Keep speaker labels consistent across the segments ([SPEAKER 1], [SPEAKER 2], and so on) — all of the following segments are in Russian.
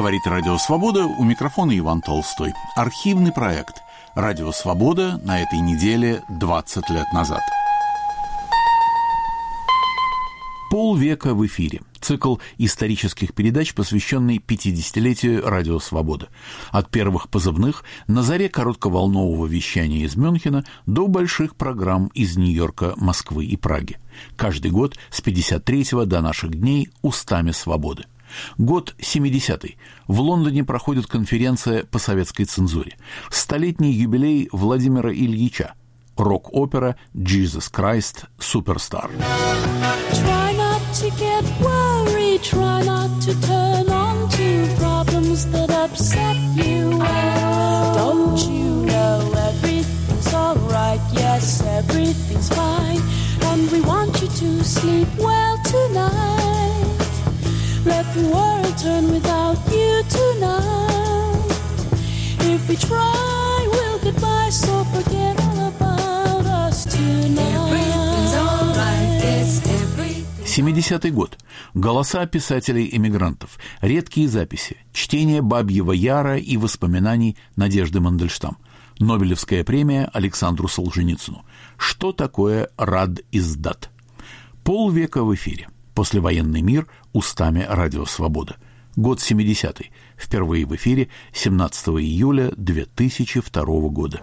[SPEAKER 1] Говорит Радио Свобода, у микрофона Иван Толстой. Архивный проект «Радио Свобода» на этой неделе 20 лет назад. Полвека в эфире. Цикл исторических передач, посвященный 50-летию Радио Свобода. От первых позывных на заре коротковолнового вещания из Мюнхена до больших программ из Нью-Йорка, Москвы и Праги. Каждый год с 53-го до наших дней устами свободы. Год 70-й. В Лондоне проходит конференция по советской цензуре. Столетний юбилей Владимира Ильича. Рок-опера «Jesus Christ Superstar».
[SPEAKER 2] To get worried, try not to turn on to problems that upset you. Don't you know everything's alright? Yes, everything's fine. And we want you to sleep well tonight. Let the world turn without you tonight. If we try, we'll get by, so forget all about us tonight. Everything's alright, yes, everything.
[SPEAKER 1] 70-й год. Голоса писателей-эмигрантов, редкие записи, чтение «Бабьего Яра» и воспоминаний Надежды Мандельштам. Нобелевская премия Александру Солженицыну. Что такое рад-издат? Полвека в эфире. Послевоенный мир устами Радио Свобода. Год 70-й. Впервые в эфире 17 июля 2002 года.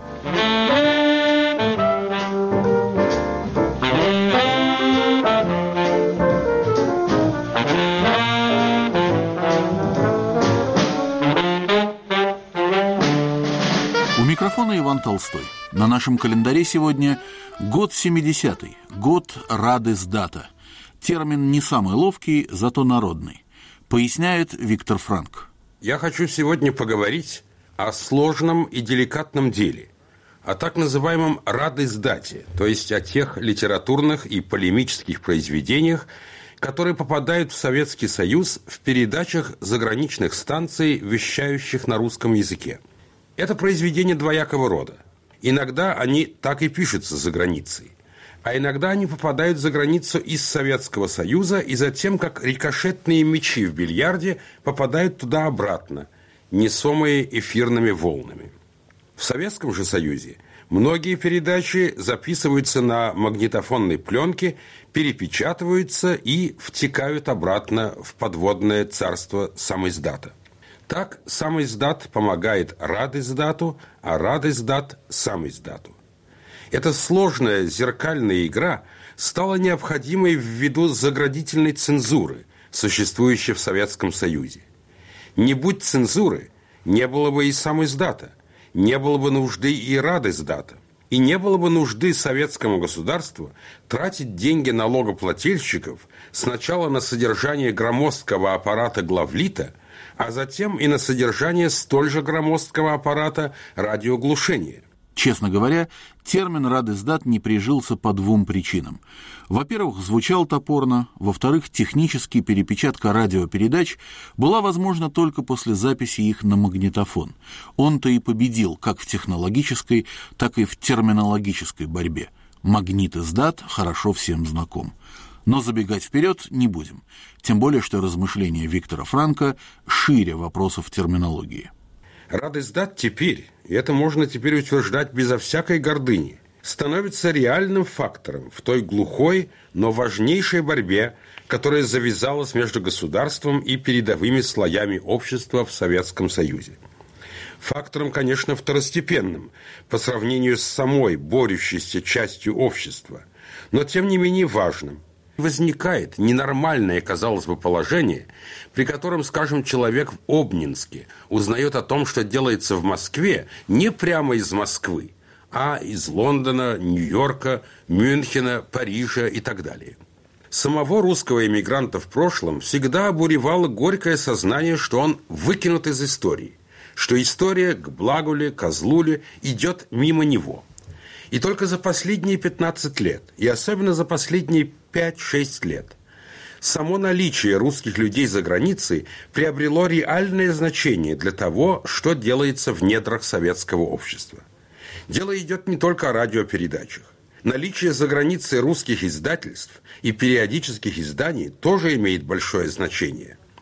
[SPEAKER 1] У микрофона Иван Толстой. На нашем календаре сегодня год 70-й, год рад-издата. Термин не самый ловкий, зато народный. Поясняет Виктор Франк.
[SPEAKER 3] Я хочу сегодня поговорить о сложном и деликатном деле, о так называемом рад-издате, то есть о тех литературных и полемических произведениях, которые попадают в Советский Союз в передачах заграничных станций, вещающих на русском языке. Это произведения двоякого рода. Иногда они так и пишутся за границей, а иногда они попадают за границу из Советского Союза и затем, как рикошетные мячи в бильярде, попадают туда обратно, несомые эфирными волнами. В Советском же Союзе многие передачи записываются на магнитофонной пленке, перепечатываются и втекают обратно в подводное царство самиздата. Так самиздат помогает рад-издату, а рад-издат самиздату. Эта сложная зеркальная игра стала необходимой ввиду заградительной цензуры, существующей в Советском Союзе. Не будь цензуры, не было бы и самиздата, не было бы нужды и рад-издата, и не было бы нужды советскому государству тратить деньги налогоплательщиков сначала на содержание громоздкого аппарата главлита, а затем и на содержание столь же громоздкого аппарата радиоглушения.
[SPEAKER 1] Честно говоря, термин «рад-издат» не прижился по двум причинам. Во-первых, звучал топорно, во-вторых, технически перепечатка радиопередач была возможна только после записи их на магнитофон. Он-то и победил как в технологической, так и в терминологической борьбе. Магнит-издат хорошо всем знаком. Но забегать вперед не будем, тем более, что размышления Виктора Франка шире вопросов терминологии.
[SPEAKER 3] Рад-издат теперь, и это можно теперь утверждать безо всякой гордыни, становится реальным фактором в той глухой, но важнейшей борьбе, которая завязалась между государством и передовыми слоями общества в Советском Союзе. Фактором, конечно, второстепенным по сравнению с самой борющейся частью общества, но тем не менее важным. Возникает ненормальное, казалось бы, положение, при котором, скажем, человек в Обнинске узнает о том, что делается в Москве, не прямо из Москвы, а из Лондона, Нью-Йорка, Мюнхена, Парижа и так далее. Самого русского эмигранта в прошлом всегда обуревало горькое сознание, что он выкинут из истории, что история к благу ли, козлу ли идет мимо него. И только за последние 15 лет, и особенно за последние 5-6 лет, само наличие русских людей за границей приобрело реальное значение для того, что делается в недрах советского общества. Дело идет не только о радиопередачах. Наличие за границей русских издательств и периодических изданий тоже имеет большое значение.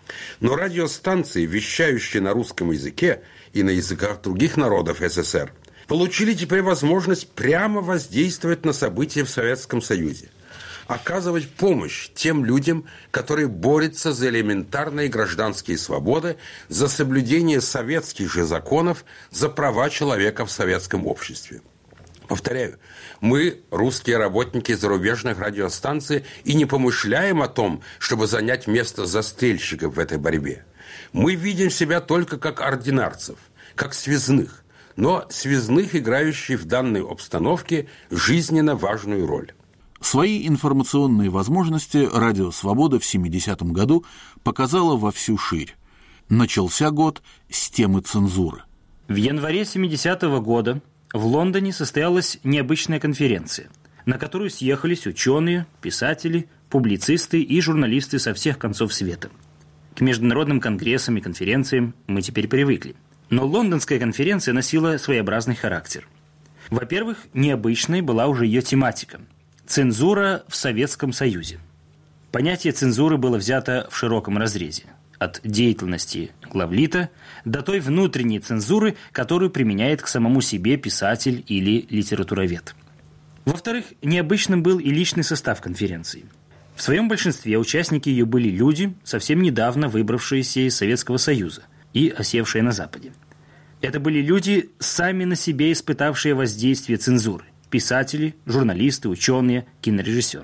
[SPEAKER 3] Но радиостанции, вещающие на русском языке и на языках других народов СССР, получили теперь возможность прямо воздействовать на события в Советском Союзе, оказывать помощь тем людям, которые борются за элементарные гражданские свободы, за соблюдение советских же законов, за права человека в советском обществе. Повторяю, мы, русские работники зарубежных радиостанций, и не помышляем о том, чтобы занять место застрельщиков в этой борьбе. Мы видим себя только как ординарцев, как связных, но связных, играющих в данной обстановке жизненно важную роль.
[SPEAKER 1] Свои информационные возможности «Радио Свобода» в 70-м году показала во всю ширь. Начался год с темы цензуры.
[SPEAKER 4] В январе 70-го года в Лондоне состоялась необычная конференция, на которую съехались ученые, писатели, публицисты и журналисты со всех концов света. К международным конгрессам и конференциям мы теперь привыкли. Но лондонская конференция носила своеобразный характер. Во-первых, необычной была уже ее тематика – цензура в Советском Союзе. Понятие цензуры было взято в широком разрезе. От деятельности главлита до той внутренней цензуры, которую применяет к самому себе писатель или литературовед. Во-вторых, необычным был и личный состав конференции. В своем большинстве участники ее были люди, совсем недавно выбравшиеся из Советского Союза и осевшие на Западе. Это были люди, сами на себе испытавшие воздействие цензуры – писатели, журналисты, ученые, кинорежиссеры.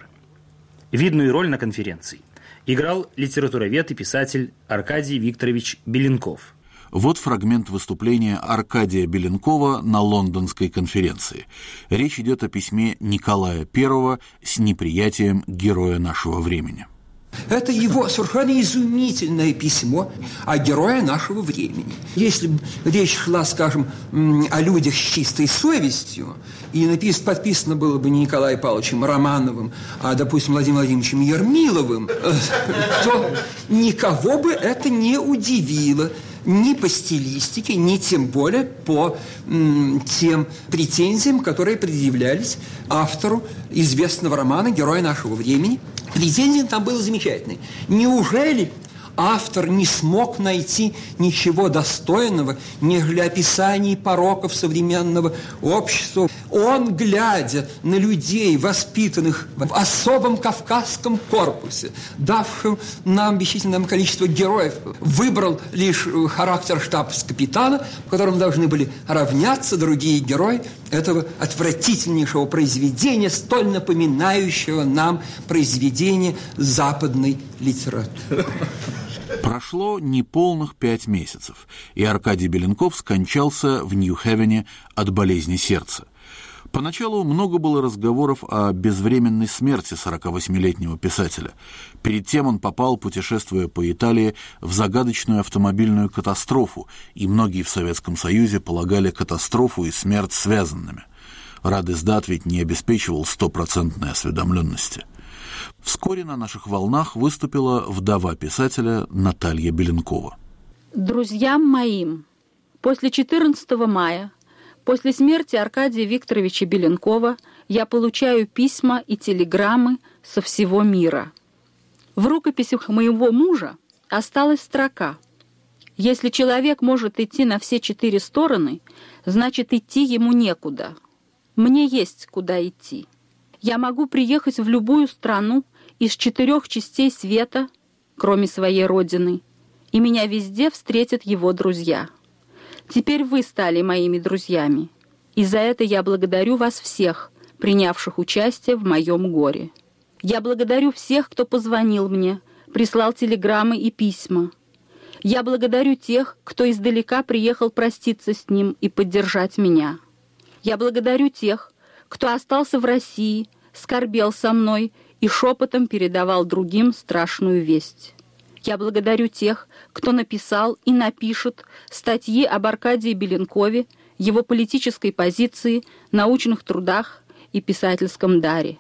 [SPEAKER 4] Видную роль на конференции играл литературовед и писатель Аркадий Викторович Беленков.
[SPEAKER 1] Вот фрагмент выступления Аркадия Беленкова на лондонской конференции. Речь идет о письме Николая I с неприятием героя нашего времени.
[SPEAKER 5] Это его совершенно изумительное письмо о герое нашего времени. Если бы речь шла, скажем, о людях с чистой совестью, и подписано было бы не Николаем Павловичем Романовым, а, допустим, Владимиром Владимировичем Ермиловым, то никого бы это не удивило. Ни по стилистике, ни тем более по тем претензиям, которые предъявлялись автору известного романа «Герой нашего времени». Претензии там было замечательные. Неужели автор не смог найти ничего достойного, нежели описаний пороков современного общества? Он, глядя на людей, воспитанных в особом кавказском корпусе, давшим нам бесчисленное количество героев, выбрал лишь характер штабс-капитана, в котором должны были равняться другие герои этого отвратительнейшего произведения, столь напоминающего нам произведение западной литературы.
[SPEAKER 1] Прошло неполных 5 месяцев, и Аркадий Беленков скончался в Нью-Хевене от болезни сердца. Поначалу много было разговоров о безвременной смерти 48-летнего писателя. Перед тем он попал, путешествуя по Италии, в загадочную автомобильную катастрофу, и многие в Советском Союзе полагали катастрофу и смерть связанными. Радиоиздат ведь не обеспечивал 100% осведомленности. Вскоре на наших волнах выступила вдова писателя Наталья Беленкова.
[SPEAKER 6] Друзьям моим, после 14 мая, после смерти Аркадия Викторовича Беленкова, я получаю письма и телеграммы со всего мира. В рукописях моего мужа осталась строка: «Если человек может идти на все 4 стороны, значит, идти ему некуда. Мне есть куда идти. Я могу приехать в любую страну из 4 частей света, кроме своей родины, и меня везде встретят его друзья. Теперь вы стали моими друзьями, и за это я благодарю вас всех, принявших участие в моем горе. Я благодарю всех, кто позвонил мне, прислал телеграммы и письма. Я благодарю тех, кто издалека приехал проститься с ним и поддержать меня. Я благодарю тех, кто остался в России, скорбел со мной и шепотом передавал другим страшную весть. Я благодарю тех, кто написал и напишет статьи об Аркадии Беленкове, его политической позиции, научных трудах и писательском даре.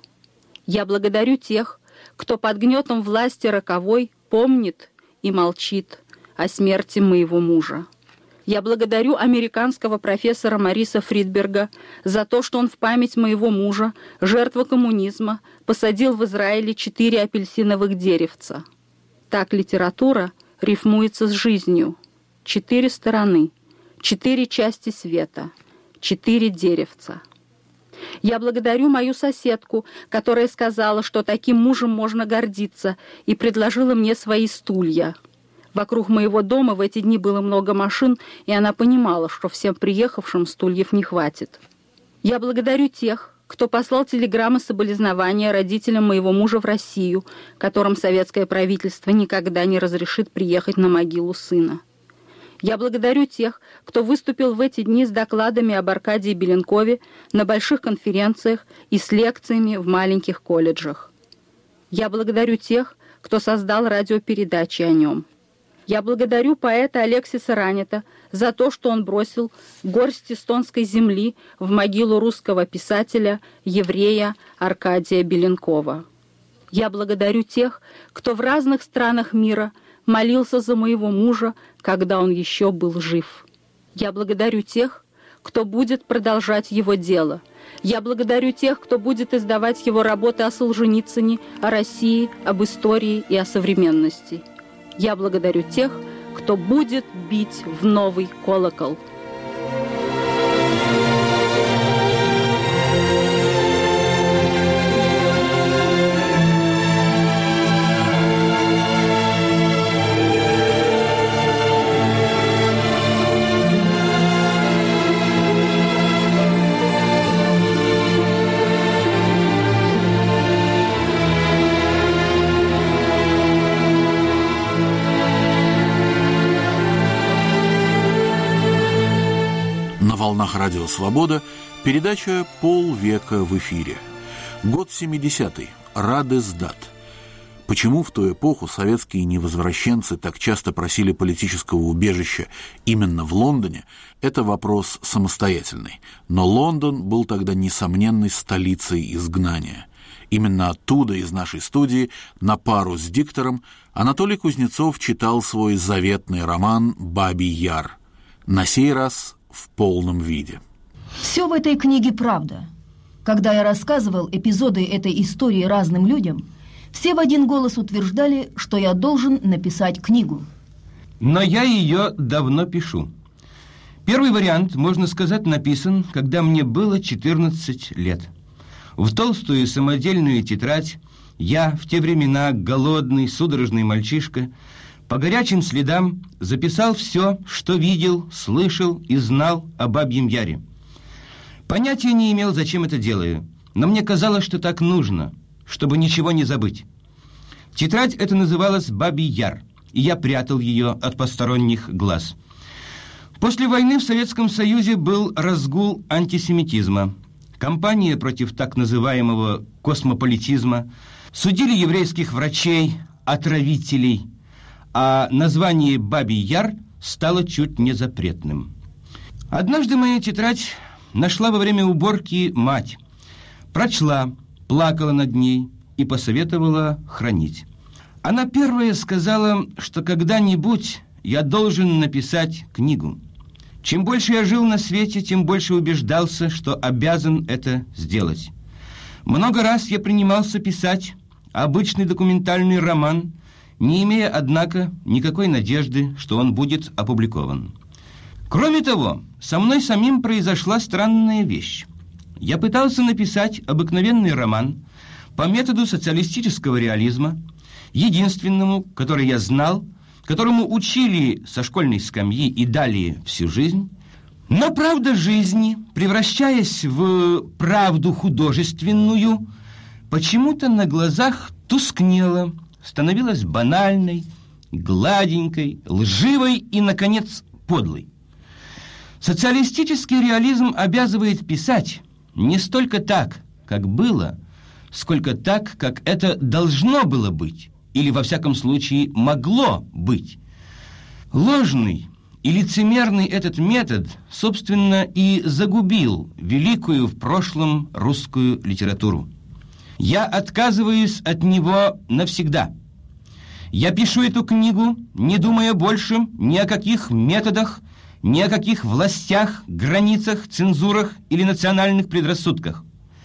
[SPEAKER 6] Я благодарю тех, кто под гнетом власти роковой помнит и молчит о смерти моего мужа. Я благодарю американского профессора Мариса Фридберга за то, что он в память моего мужа, жертвы коммунизма, посадил в Израиле 4 апельсиновых деревца. Так литература рифмуется с жизнью. 4 стороны, 4 части света, 4 деревца. Я благодарю мою соседку, которая сказала, что таким мужем можно гордиться, и предложила мне свои стулья. Вокруг моего дома в эти дни было много машин, и она понимала, что всем приехавшим стульев не хватит. Я благодарю тех, кто послал телеграммы соболезнования родителям моего мужа в Россию, которым советское правительство никогда не разрешит приехать на могилу сына. Я благодарю тех, кто выступил в эти дни с докладами об Аркадии Беленкове на больших конференциях и с лекциями в маленьких колледжах. Я благодарю тех, кто создал радиопередачи о нем. Я благодарю поэта Алексиса Ранета за то, что он бросил горсть эстонской земли в могилу русского писателя, еврея Аркадия Беленкова. Я благодарю тех, кто в разных странах мира молился за моего мужа, когда он еще был жив. Я благодарю тех, кто будет продолжать его дело. Я благодарю тех, кто будет издавать его работы о Солженицыне, о России, об истории и о современности. Я благодарю тех, кто будет бить в новый колокол.
[SPEAKER 1] На волнах радио «Свобода» передача «Полвека в эфире». Год 70-й. Рады сдат. Почему в ту эпоху советские невозвращенцы так часто просили политического убежища именно в Лондоне, это вопрос самостоятельный. Но Лондон был тогда несомненной столицей изгнания. Именно оттуда, из нашей студии, на пару с диктором, Анатолий Кузнецов читал свой заветный роман «Бабий Яр». На сей раз в полном виде.
[SPEAKER 7] Все в этой книге правда. Когда я рассказывал эпизоды этой истории разным людям, все в один голос утверждали, что я должен написать книгу.
[SPEAKER 8] Но я ее давно пишу. Первый вариант, можно сказать, написан, когда мне было 14 лет. В толстую самодельную тетрадь я, в те времена голодный, судорожный мальчишка, по горячим следам записал все, что видел, слышал и знал о Бабьем Яре. Понятия не имел, зачем это делаю, но мне казалось, что так нужно, чтобы ничего не забыть. Тетрадь эта называлась «Бабий Яр», и я прятал ее от посторонних глаз. После войны в Советском Союзе был разгул антисемитизма. Кампания против так называемого космополитизма. Судили еврейских врачей, отравителей, а название «Бабий Яр» стало чуть не запретным. Однажды мою тетрадь нашла во время уборки мать. Прочла, плакала над ней и посоветовала хранить. Она первая сказала, что когда-нибудь я должен написать книгу. Чем больше я жил на свете, тем больше убеждался, что обязан это сделать. Много раз я принимался писать обычный документальный роман, не имея, однако, никакой надежды, что он будет опубликован. Кроме того, со мной самим произошла странная вещь. Я пытался написать обыкновенный роман по методу социалистического реализма, единственному, который я знал, которому учили со школьной скамьи и далее всю жизнь. Но правда жизни, превращаясь в правду художественную, почему-то на глазах тускнела, становилась банальной, гладенькой, лживой и, наконец, подлой. Социалистический реализм обязывает писать не столько так, как было, сколько так, как это должно было быть, или, во всяком случае, могло быть. Ложный и лицемерный этот метод, собственно, и загубил великую в прошлом русскую литературу. Я отказываюсь от него навсегда. Я пишу эту книгу, не думая больше ни о каких методах, ни о каких властях, границах, цензурах или национальных предрассудках.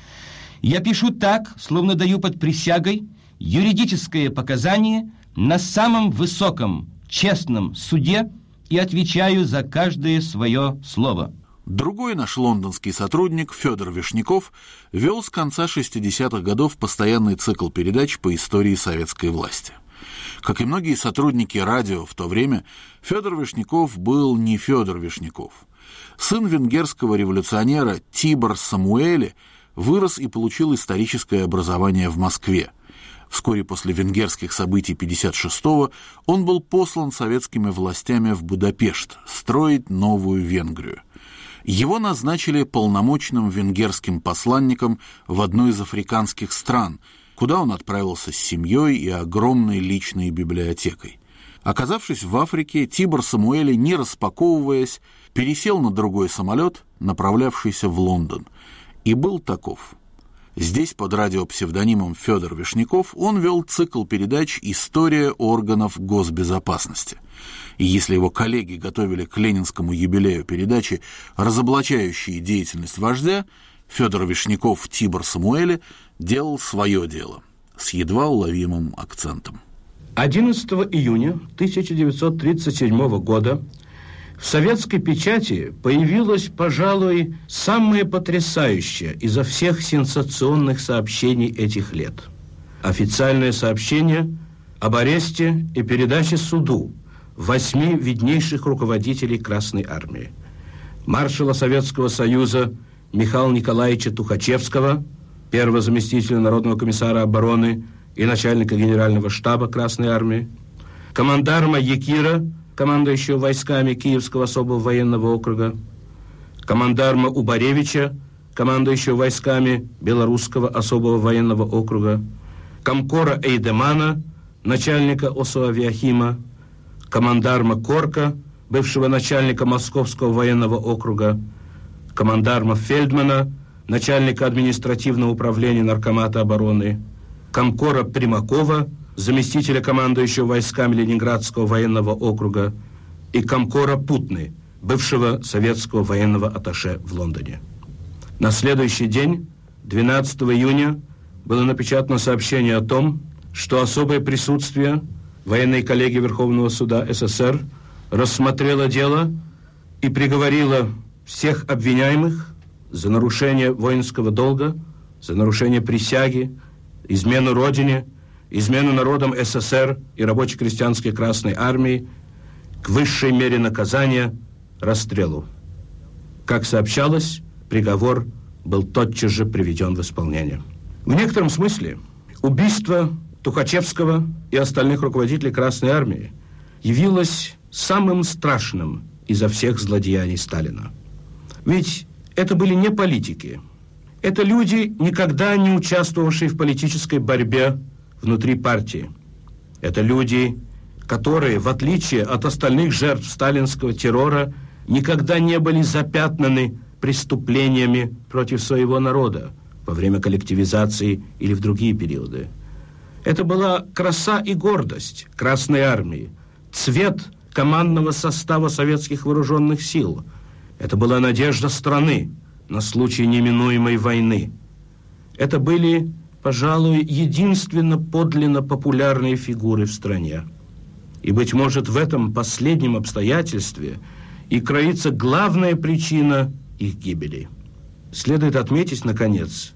[SPEAKER 8] Я пишу так, словно даю под присягой юридическое показание на самом высоком, честном суде и отвечаю за каждое свое слово».
[SPEAKER 1] Другой наш лондонский сотрудник, Федор Вишняков, вел с конца 60-х годов постоянный цикл передач по истории советской власти. Как и многие сотрудники радио в то время, Федор Вишняков был не Федор Вишняков. Сын венгерского революционера Тибор Самуэле вырос и получил историческое образование в Москве. Вскоре после венгерских событий 1956-го он был послан советскими властями в Будапешт строить новую Венгрию. Его назначили полномочным венгерским посланником в одну из африканских стран, куда он отправился с семьей и огромной личной библиотекой. Оказавшись в Африке, Тибор Самуэле, не распаковываясь, пересел на другой самолет, направлявшийся в Лондон, и был таков. Здесь под радиопсевдонимом Федор Вишняков он вел цикл передач «История органов госбезопасности». И если его коллеги готовили к ленинскому юбилею передачи, разоблачающие деятельность вождя, Федор Вишняков Тибор Самуэле делал свое дело с едва уловимым акцентом.
[SPEAKER 9] 11 июня 1937 года в советской печати появилось, пожалуй, самое потрясающее изо всех сенсационных сообщений этих лет. Официальное сообщение об аресте и передаче суду 8 виднейших руководителей Красной Армии. Маршала Советского Союза Михаила Николаевича Тухачевского, первого заместителя Народного комиссара обороны и начальника Генерального штаба Красной Армии, командарма Якира, командующего войсками Киевского особого военного округа, командарма Убаревича, командующего войсками Белорусского особого военного округа, комкора Эйдемана, начальника Осоавиахима, командарма Корка, бывшего начальника Московского военного округа, командарма Фельдмана, начальника административного управления Наркомата обороны, комкора Примакова, заместителя командующего войсками Ленинградского военного округа, и комкора Путны, бывшего советского военного атташе в Лондоне. На следующий день, 12 июня, было напечатано сообщение о том, что особое присутствие военной коллегии Верховного суда СССР рассмотрело дело и приговорило всех обвиняемых за нарушение воинского долга, за нарушение присяги, измену Родине, измену народам СССР и рабоче-крестьянской Красной Армии к высшей мере наказания – расстрелу. Как сообщалось, приговор был тотчас же приведен в исполнение. В некотором смысле убийство Тухачевского и остальных руководителей Красной Армии явилось самым страшным изо всех злодеяний Сталина. Ведь это были не политики. Это люди, никогда не участвовавшие в политической борьбе внутри партии. Это люди, которые, в отличие от остальных жертв сталинского террора, никогда не были запятнаны преступлениями против своего народа во время коллективизации или в другие периоды. Это была краса и гордость Красной Армии, цвет командного состава советских вооруженных сил. Это была надежда страны на случай неминуемой войны. Это были, пожалуй, единственно подлинно популярные фигуры в стране. И, быть может, в этом последнем обстоятельстве и кроется главная причина их гибели. Следует отметить, наконец,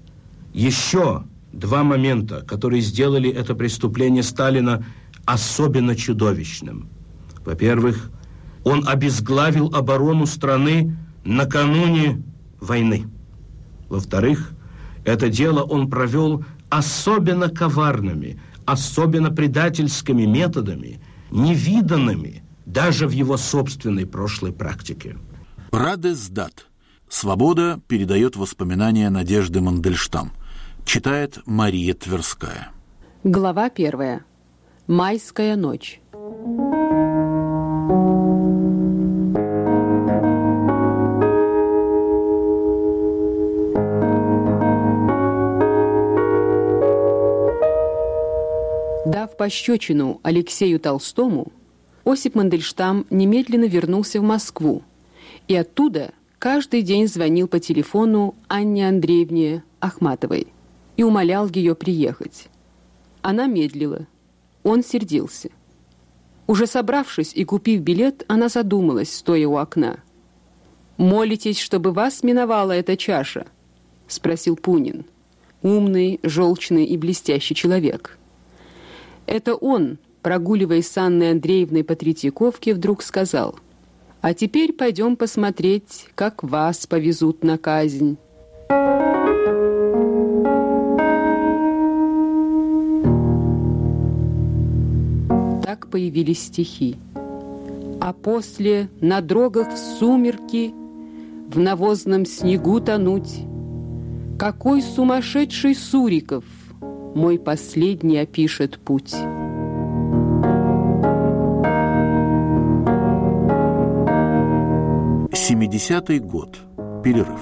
[SPEAKER 9] еще два момента, которые сделали это преступление Сталина особенно чудовищным. Во-первых, он обезглавил оборону страны накануне войны. Во-вторых, это дело он провел особенно коварными, особенно предательскими методами, невиданными даже в его собственной прошлой практике.
[SPEAKER 1] Радесдат. «Свобода» передает воспоминания Надежды Мандельштам. Читает Мария Тверская.
[SPEAKER 10] Глава 1. Майская ночь. Дав пощечину Алексею Толстому, Осип Мандельштам немедленно вернулся в Москву и оттуда каждый день звонил по телефону Анне Андреевне Ахматовой и умолял ее приехать. Она медлила. Он сердился. Уже собравшись и купив билет, она задумалась, стоя у окна. «Молитесь, чтобы вас миновала эта чаша?» — спросил Пунин. Умный, желчный и блестящий человек. Это он, прогуливаясь с Анной Андреевной по Третьяковке, вдруг сказал: «А теперь пойдем посмотреть, как вас повезут на казнь». Так появились стихи. А после на дрогах в сумерки, в навозном снегу тонуть. Какой сумасшедший Суриков мой последний опишет путь.
[SPEAKER 1] 70-й год. Перерыв.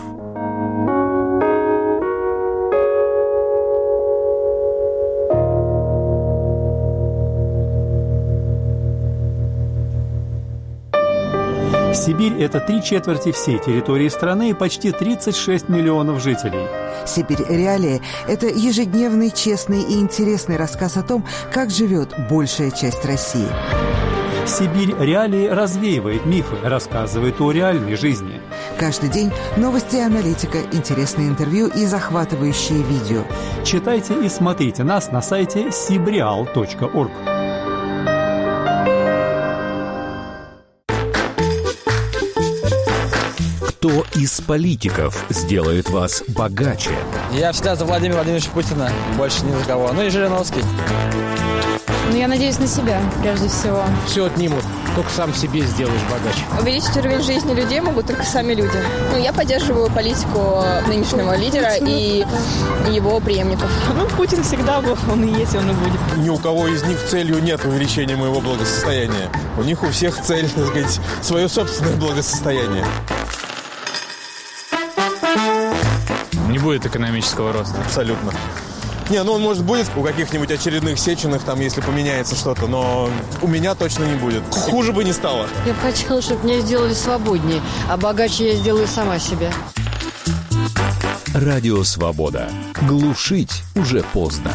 [SPEAKER 11] Сибирь – это 3/4 всей территории страны и почти 36 миллионов жителей.
[SPEAKER 12] «Сибирь. Реалии» – это ежедневный, честный и интересный рассказ о том, как живет большая часть России.
[SPEAKER 11] «Сибирь. Реалии» развеивает мифы, рассказывает о реальной жизни.
[SPEAKER 12] Каждый день новости и аналитика, интересные интервью и захватывающие видео.
[SPEAKER 11] Читайте и смотрите нас на сайте sibreal.org.
[SPEAKER 13] Кто из политиков сделает вас богаче?
[SPEAKER 14] Я всегда за Владимира Владимировича Путина, больше ни за кого. Ну и Жириновский.
[SPEAKER 15] Ну, я надеюсь на себя, прежде всего.
[SPEAKER 16] Все отнимут, только сам себе сделаешь богаче.
[SPEAKER 17] Увеличить уровень жизни людей могут только сами люди. Ну, я поддерживаю политику нынешнего лидера и его преемников.
[SPEAKER 18] Ну, Путин всегда был, он и есть, он и будет.
[SPEAKER 19] Ни у кого из них целью нет увеличения моего благосостояния. У них у всех цель, так сказать, свое собственное благосостояние.
[SPEAKER 20] Не будет экономического роста.
[SPEAKER 19] Абсолютно. Не, ну он, может, будет у каких-нибудь очередных Сеченых, там, если поменяется что-то, но у меня точно не будет. Хуже бы не стало.
[SPEAKER 21] Я бы хотела, чтобы меня сделали свободнее, а богаче я сделаю сама себя.
[SPEAKER 13] Радио «Свобода». Глушить уже поздно.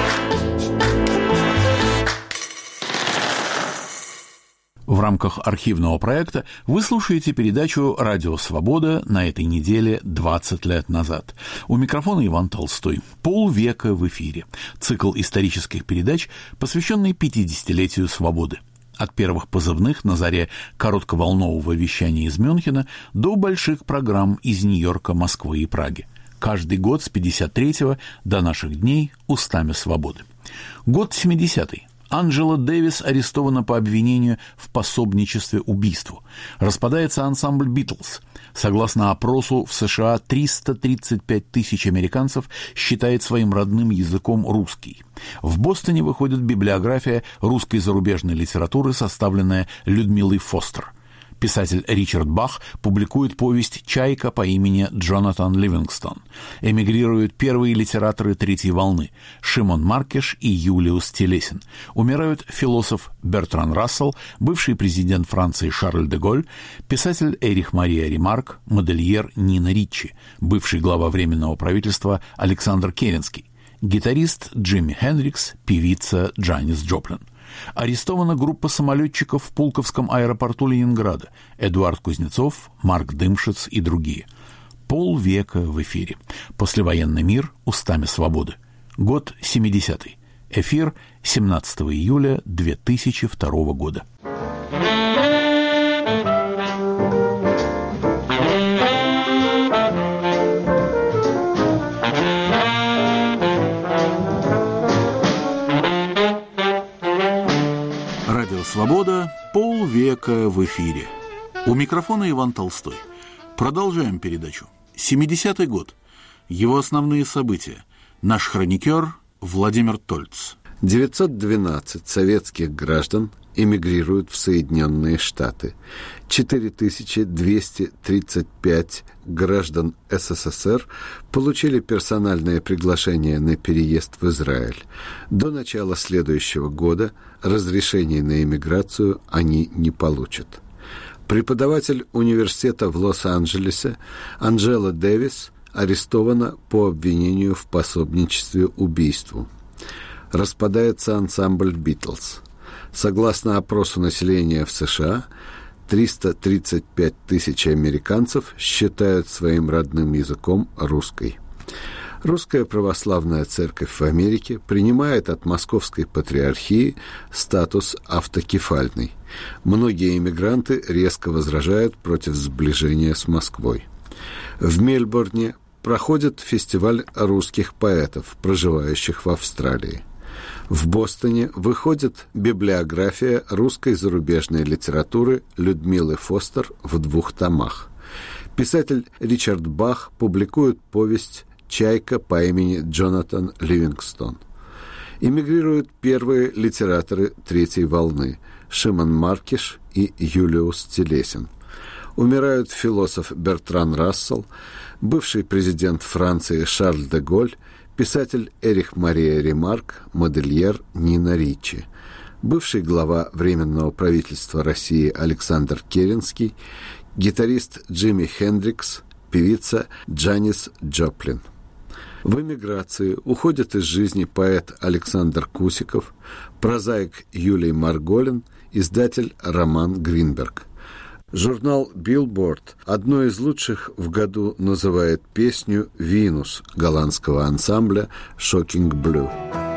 [SPEAKER 1] В рамках архивного проекта вы слушаете передачу «Радио Свобода» на этой неделе 20 лет назад. У микрофона Иван Толстой. Полвека в эфире. Цикл исторических передач, посвященный 50-летию свободы. От первых позывных на заре коротковолнового вещания из Мюнхена до больших программ из Нью-Йорка, Москвы и Праги. Каждый год с 53-го до наших дней устами свободы. Год 70-й. Анджела Дэвис арестована по обвинению в пособничестве убийству. Распадается ансамбль «Битлз». Согласно опросу, в США 335 тысяч американцев считает своим родным языком русский. В Бостоне выходит библиография русской зарубежной литературы, составленная Людмилой Фостер. Писатель Ричард Бах публикует повесть «Чайка» по имени Джонатан Ливингстон. Эмигрируют первые литераторы третьей волны – Шимон Маркеш и Юлиус Телесин. Умирают философ Бертран Рассел, бывший президент Франции Шарль де Голль, писатель Эрих Мария Ремарк, модельер Нина Риччи, бывший глава Временного правительства Александр Керенский, гитарист Джимми Хендрикс, певица Джанис Джоплин. Арестована группа самолетчиков в Пулковском аэропорту Ленинграда. Эдуард Кузнецов, Марк Дымшиц и другие. Полвека в эфире. Послевоенный мир устами свободы. Год 70-й. Эфир 17 июля 2002 года. «Свобода. Полвека в эфире». У микрофона Иван Толстой. Продолжаем передачу. 70-й год. Его основные события. Наш хроникер Владимир Тольц.
[SPEAKER 22] 912 советских граждан эмигрируют в Соединенные Штаты. 4235 граждан СССР получили персональное приглашение на переезд в Израиль. До начала следующего года разрешение на эмиграцию они не получат. Преподаватель университета в Лос-Анджелесе Анджела Дэвис арестована по обвинению в пособничестве убийству. Распадается ансамбль «Битлз». Согласно опросу населения в США, 335 тысяч американцев считают своим родным языком русский. Русская православная церковь в Америке принимает от Московской патриархии статус автокефальный. Многие иммигранты резко возражают против сближения с Москвой. В Мельбурне проходит фестиваль русских поэтов, проживающих в Австралии. В Бостоне выходит библиография русской зарубежной литературы Людмилы Фостер в 2 томах. Писатель Ричард Бах публикует повесть «Чайка» по имени Джонатан Ливингстон. Эмигрируют первые литераторы третьей волны Шимон Маркиш и Юлиус Телесин. Умирают философ Бертран Рассел, бывший президент Франции Шарль де Голль, писатель Эрих Мария Ремарк, модельер Нина Ричи, бывший глава Временного правительства России Александр Керенский, гитарист Джимми Хендрикс, певица Джанис Джоплин. В эмиграции уходят из жизни поэт Александр Кусиков, прозаик Юлий Марголин, издатель Роман Гринберг. Журнал Billboard одной из лучших в году называет песню «Винус» голландского ансамбля Shocking Blue.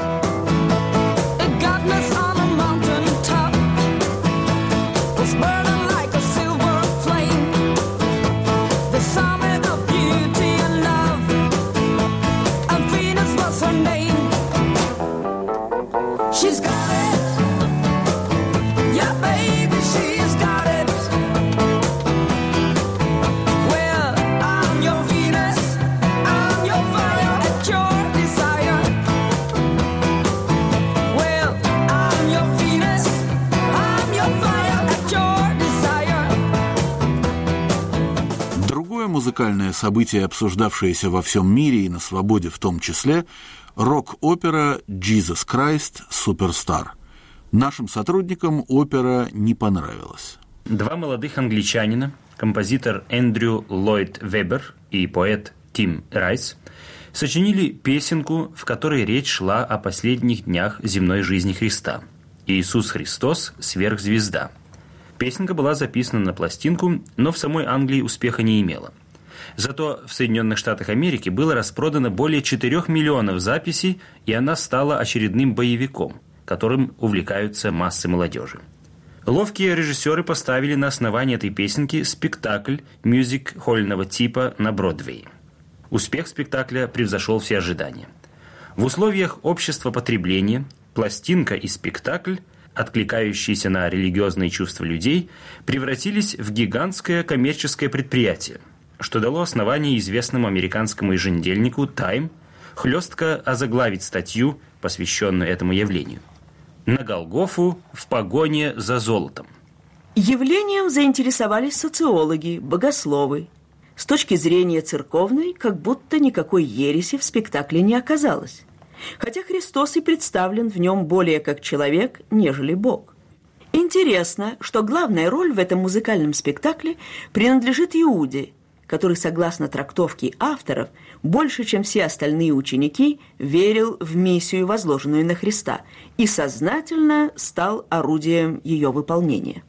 [SPEAKER 1] Музыкальное событие, обсуждавшееся во всем мире и на свободе в том числе, рок-опера «Jesus Christ Superstar». Нашим сотрудникам опера не понравилась.
[SPEAKER 4] 2 молодых англичанина, композитор Эндрю Ллойд Вебер и поэт Тим Райс, сочинили песенку, в которой речь шла о последних днях земной жизни Христа. «Иисус Христос – сверхзвезда». Песенка была записана на пластинку, но в самой Англии успеха не имела. Зато в Соединенных Штатах Америки было распродано более 4 миллионов записей, и она стала очередным боевиком, которым увлекаются массы молодежи. Ловкие режиссеры поставили на основании этой песенки спектакль мюзик-холльного типа на Бродвее. Успех спектакля превзошел все ожидания. В условиях общества потребления пластинка и спектакль, откликающиеся на религиозные чувства людей, превратились в гигантское коммерческое предприятие, что дало основание известному американскому еженедельнику «Тайм» хлестко озаглавить статью, посвященную этому явлению: «На Голгофу в погоне за золотом».
[SPEAKER 2] Явлением заинтересовались социологи, богословы. С точки зрения церковной, как будто никакой ереси в спектакле не оказалось, хотя Христос и представлен в нем более как человек, нежели Бог. Интересно, что главная роль в этом музыкальном спектакле принадлежит Иуде, который, согласно трактовке авторов, больше, чем все остальные ученики, верил в миссию, возложенную на Христа, и сознательно стал орудием ее выполнения.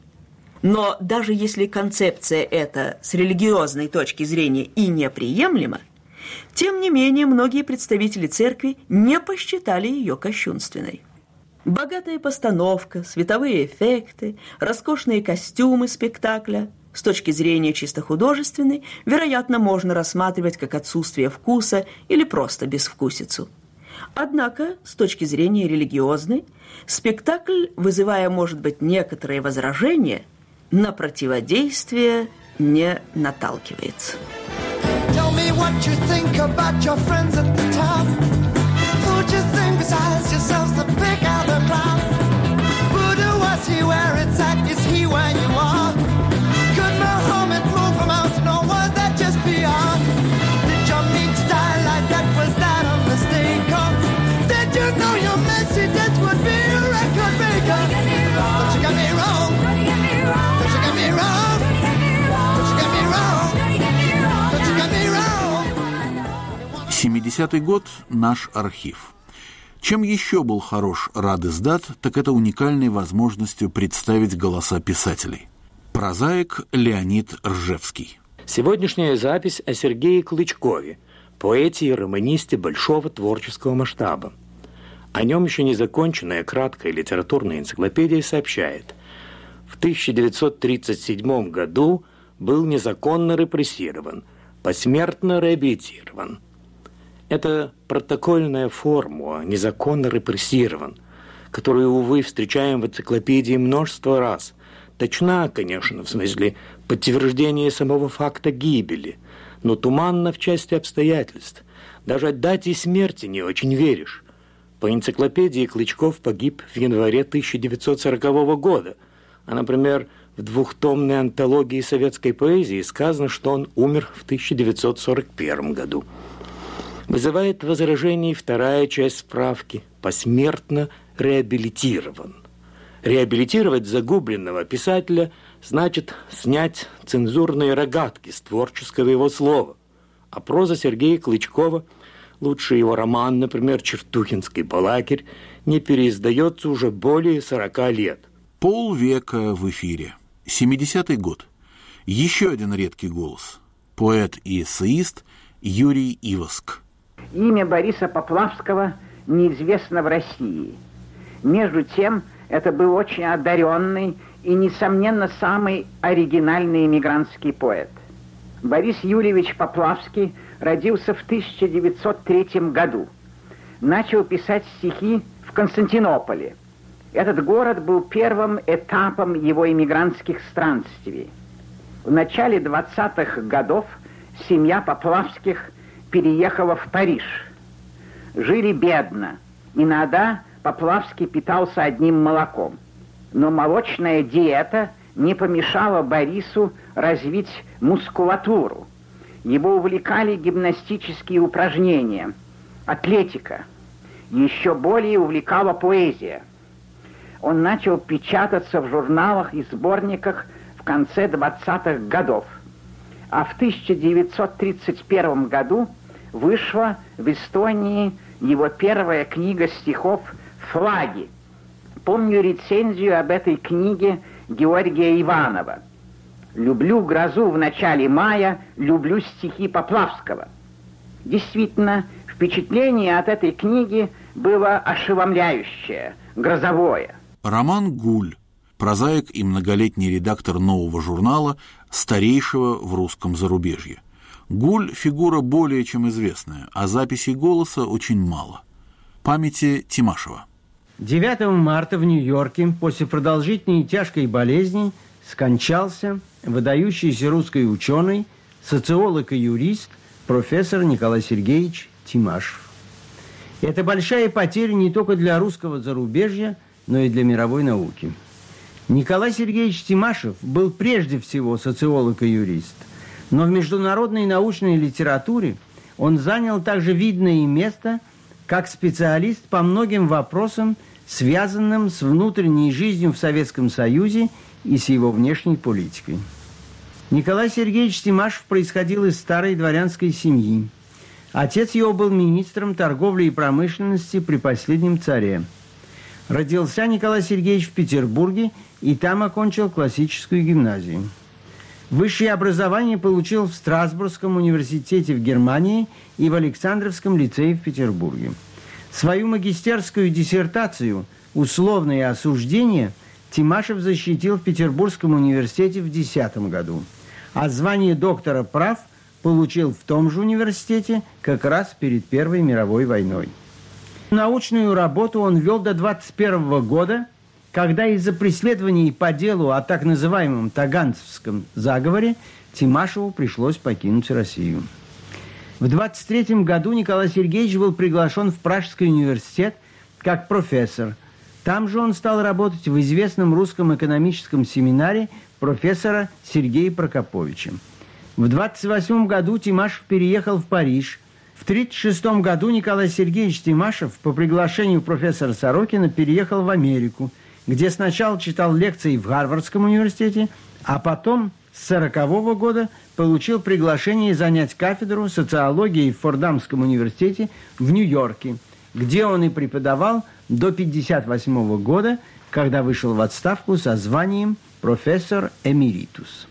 [SPEAKER 2] Но даже если концепция эта с религиозной точки зрения и неприемлема, тем не менее многие представители церкви не посчитали ее кощунственной. Богатая постановка, световые эффекты, роскошные костюмы спектакля с точки зрения чисто художественной, вероятно, можно рассматривать как отсутствие вкуса или просто безвкусицу. Однако, с точки зрения религиозной, спектакль, вызывая, может быть, некоторые возражения, на противодействие не наталкивается.
[SPEAKER 3] Tell me what you think about your friends at the top. Who'd you think besides yourselves to pick out the clown? Who do I see where it's at? Is he where you are? Could Muhammad rule from mountain or was that just beyond? Did you mean to die like that? Was that a mistake? Or did you know your messages would be a record breaker? Don't you get me wrong? Don't you get me wrong? Don't you get me wrong? Don't you get me wrong?
[SPEAKER 1] 70-й год – наш архив. Чем еще был хорош Рад-издат, так это уникальной возможностью представить голоса писателей. Прозаик Леонид Ржевский.
[SPEAKER 5] Сегодняшняя запись о Сергее Клычкове, поэте и романисте большого творческого масштаба. О нем еще незаконченная краткая литературная энциклопедия сообщает: в 1937 году был незаконно репрессирован, посмертно реабилитирован. Это протокольная формула «незаконно репрессирован», которую, увы, встречаем в энциклопедии множество раз. Точна, конечно, в смысле подтверждения самого факта гибели, но туманна в части обстоятельств. Даже от дате смерти не очень веришь. По энциклопедии Клычков погиб в январе 1940 года, а, например, в двухтомной антологии советской поэзии сказано, что он умер в 1941 году. Вызывает возражение вторая часть справки: посмертно реабилитирован. Реабилитировать загубленного писателя значит снять цензурные рогатки с творческого его слова. А проза Сергея Клычкова, лучший его роман, например, «Чертухинский балакирь», не переиздается уже более 40 лет.
[SPEAKER 1] Полвека в эфире. 70-й год. Еще один редкий голос. Поэт и эссеист Юрий Иваск.
[SPEAKER 6] Имя Бориса Поплавского неизвестно в России. Между тем, это был очень одаренный и, несомненно, самый оригинальный эмигрантский поэт. Борис Юрьевич Поплавский родился в 1903 году. Начал писать стихи в Константинополе. Этот город был первым этапом его эмигрантских странствий. В начале 20-х годов семья Поплавских переехала в Париж. Жили бедно. Иногда Поплавский питался одним молоком. Но молочная диета не помешала Борису развить мускулатуру. Его увлекали гимнастические упражнения, атлетика. Еще более увлекала поэзия. Он начал печататься в журналах и сборниках в конце 20-х годов. А в 1931 году вышла в Эстонии его первая книга стихов «Флаги». Помню рецензию об этой книге Георгия Иванова. «Люблю грозу в начале мая, люблю стихи Поплавского». Действительно, впечатление от этой книги было ошеломляющее, грозовое.
[SPEAKER 1] Роман Гуль, прозаик и многолетний редактор «Нового журнала», старейшего в русском зарубежье. Гуль – фигура более чем известная, а записей голоса очень мало. Памяти Тимашева.
[SPEAKER 23] 9 марта в Нью-Йорке после продолжительной и тяжкой болезни скончался выдающийся русский ученый, социолог и юрист, профессор Николай Сергеевич Тимашев. Это большая потеря не только для русского зарубежья, но и для мировой науки. Николай Сергеевич Тимашев был прежде всего социолог и юрист, но в международной научной литературе он занял также видное место как специалист по многим вопросам, связанным с внутренней жизнью в Советском Союзе и с его внешней политикой. Николай Сергеевич Тимашев происходил из старой дворянской семьи. Отец его был министром торговли и промышленности при последнем царе. Родился Николай Сергеевич в Петербурге и там окончил классическую гимназию. Высшее образование получил в Страсбургском университете в Германии и в Александровском лицее в Петербурге. Свою магистерскую диссертацию «Условные осуждения» Тимашев защитил в Петербургском университете в 2010 году, а звание доктора прав получил в том же университете как раз перед Первой мировой войной. Научную работу он вел до 1921 года, когда из-за преследований по делу о так называемом Таганцевском заговоре Тимашеву пришлось покинуть Россию. В 1923 году Николай Сергеевич был приглашен в Пражский университет как профессор. Там же он стал работать в известном русском экономическом семинаре профессора Сергея Прокоповича. В 1928 году Тимашев переехал в Париж. В 1936 году Николай Сергеевич Тимашев по приглашению профессора Сорокина переехал в Америку, где сначала читал лекции в Гарвардском университете, а потом с 1940 года получил приглашение занять кафедру социологии в Фордамском университете в Нью-Йорке где он и преподавал до 1958 года, когда вышел в отставку со званием профессор эмеритус.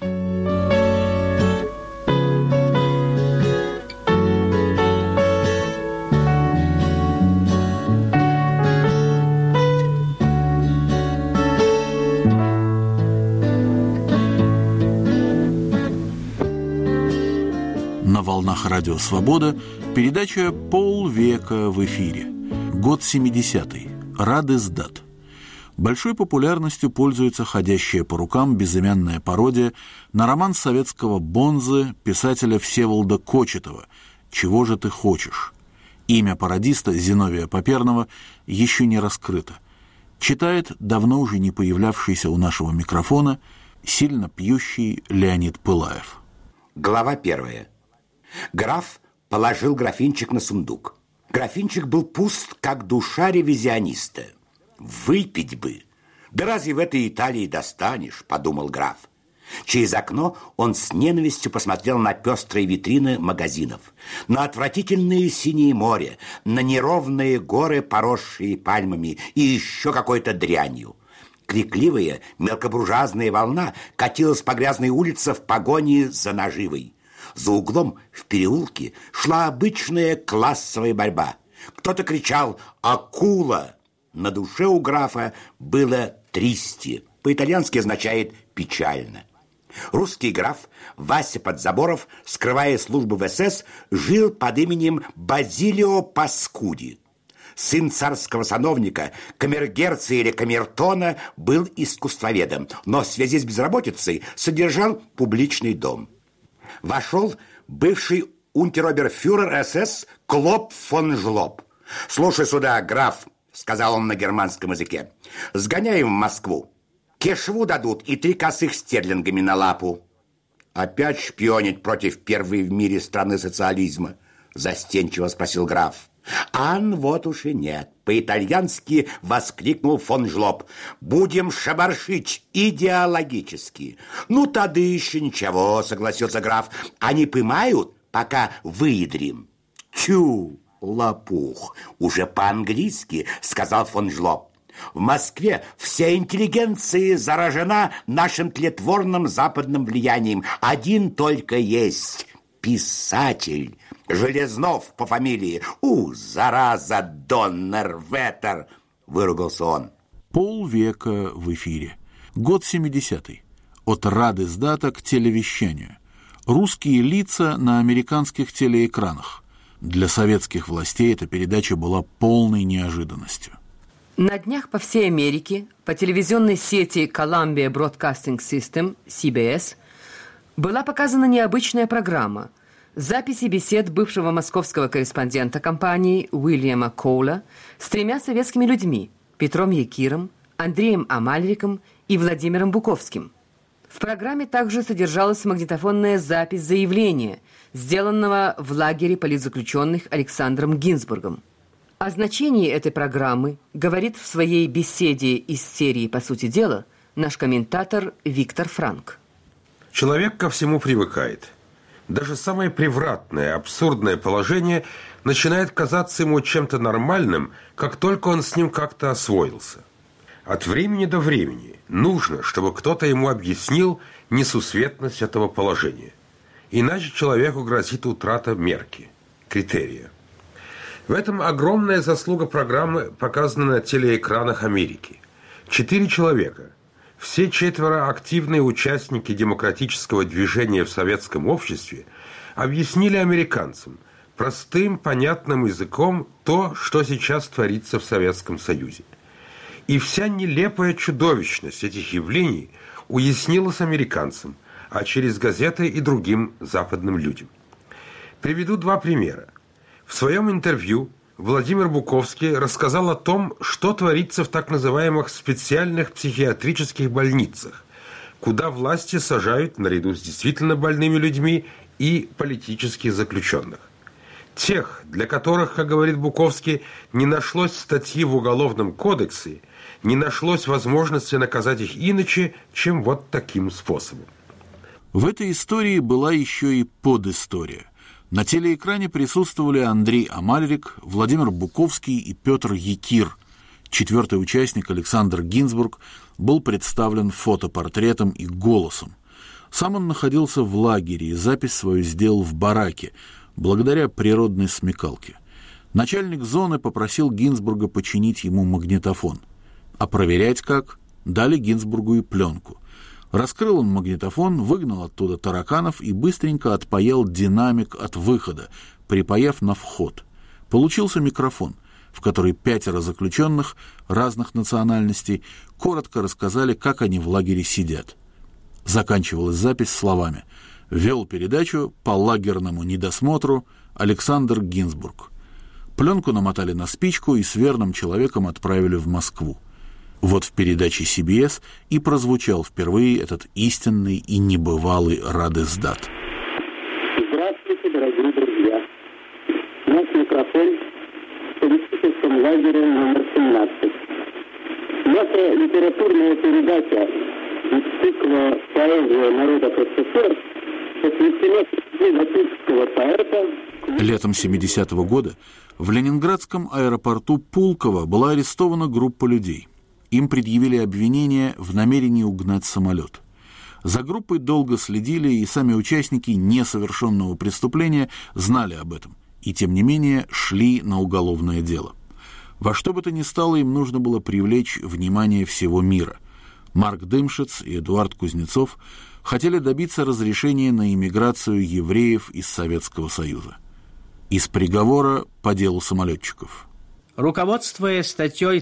[SPEAKER 1] На волнах Радио Свобода передача «Полвека в эфире». Год 70-й. Радиздат. Большой популярностью пользуется ходящая по рукам безымянная пародия на роман советского бонзы писателя Всеволода Кочетова «Чего же ты хочешь?». Имя пародиста Зиновия Поперного еще не раскрыто. Читает давно уже не появлявшийся у нашего микрофона сильно пьющий Леонид Пылаев.
[SPEAKER 7] Глава 1. Граф положил графинчик на сундук. Графинчик был пуст, как душа ревизиониста. «Выпить бы! Да разве в этой Италии достанешь?» – подумал граф. Через окно он с ненавистью посмотрел на пестрые витрины магазинов, на отвратительное синее море, на неровные горы, поросшие пальмами и еще какой-то дрянью. Крикливая, мелкобуржуазная волна катилась по грязной улице в погоне за наживой. За углом в переулке шла обычная классовая борьба. Кто-то кричал «Акула!». На душе у графа было «тристи». По-итальянски означает «печально». Русский граф Вася Подзаборов, скрывая службу в СС, жил под именем Базилио Паскуди. Сын царского сановника, камергерца или камертона, был искусствоведом, но в связи с безработицей содержал публичный дом. Вошел бывший унтероберфюрер СС Клоп фон Жлоб. «Слушай сюда, граф», — сказал он на германском языке, — «сгоняем в Москву. Кешву дадут и 3 косых стерлингами на лапу». «Опять шпионить против первой в мире страны социализма?» — застенчиво спросил граф. «Ан, вот уж и нет», — по-итальянски воскликнул фон Жлоб. «Будем шабаршить идеологически». «Ну, тогда еще ничего», — согласился граф. «Они пымают, пока выядрим». «Тю, лопух», — уже по-английски сказал фон Жлоб. «В Москве вся интеллигенция заражена нашим тлетворным западным влиянием. Один только есть писатель. Железнов по фамилии. Зараза, Доннер-Ветер!» — выругался он.
[SPEAKER 1] Полвека в эфире. Год 70-й. От радиздата к телевещанию. Русские лица на американских телеэкранах. Для советских властей эта передача была полной неожиданностью.
[SPEAKER 8] На днях по всей Америке по телевизионной сети Columbia Broadcasting System, CBS, была показана необычная программа – записи бесед бывшего московского корреспондента компании Уильяма Коула с 3 советскими людьми – Петром Якиром, Андреем Амальриком и Владимиром Буковским. В программе также содержалась магнитофонная запись заявления, сделанного в лагере политзаключенных Александром Гинзбургом. О значении этой программы говорит в своей беседе из серии «По сути дела» наш комментатор Виктор Франк.
[SPEAKER 9] Человек ко всему привыкает. Даже самое превратное, абсурдное положение начинает казаться ему чем-то нормальным, как только он с ним как-то освоился. От времени до времени нужно, чтобы кто-то ему объяснил несусветность этого положения. Иначе человеку грозит утрата мерки, критерия. В этом огромная заслуга программы, показанной на телеэкранах Америки. 4 человека, все 4 активные участники демократического движения в советском обществе, объяснили американцам простым, понятным языком то, что сейчас творится в Советском Союзе. И вся нелепая чудовищность этих явлений уяснилась американцам, а через газеты и другим западным людям. Приведу 2 примера. В своем интервью Владимир Буковский рассказал о том, что творится в так называемых специальных психиатрических больницах, куда власти сажают, наряду с действительно больными людьми, и политических заключенных. Тех, для которых, как говорит Буковский, не нашлось статьи в Уголовном кодексе, не нашлось возможности наказать их иначе, чем вот таким способом.
[SPEAKER 1] В этой истории была еще и подистория. На телеэкране присутствовали Андрей Амальрик, Владимир Буковский и Петр Якир. Четвертый участник Александр Гинзбург был представлен фотопортретом и голосом. Сам он находился в лагере и запись свою сделал в бараке, благодаря природной смекалке. Начальник зоны попросил Гинзбурга починить ему магнитофон. А проверять как? Дали Гинзбургу и пленку. Раскрыл он магнитофон, выгнал оттуда тараканов и быстренько отпаял динамик от выхода, припаяв на вход. Получился микрофон, в который 5 заключенных разных национальностей коротко рассказали, как они в лагере сидят. Заканчивалась запись словами: «Вел передачу по лагерному недосмотру Александр Гинзбург». Пленку намотали на спичку и с верным человеком отправили в Москву. Вот в передаче CBS и прозвучал впервые этот истинный и небывалый радиоиздат.
[SPEAKER 10] Здравствуйте, дорогие друзья. Наш микрофон в политическом лагере номер 17. Наша литературная передача из цикла «Поэзия народов СССР» посвящена латышского поэта.
[SPEAKER 1] Летом 70-го года в ленинградском аэропорту Пулково была арестована группа людей. Им предъявили обвинение в намерении угнать самолет. За группой долго следили, и сами участники несовершенного преступления знали об этом, и тем не менее шли на уголовное дело. Во что бы то ни стало, им нужно было привлечь внимание всего мира. Марк Дымшиц и Эдуард Кузнецов хотели добиться разрешения на эмиграцию евреев из Советского Союза. Из приговора по делу самолетчиков.
[SPEAKER 11] Руководствуясь статьей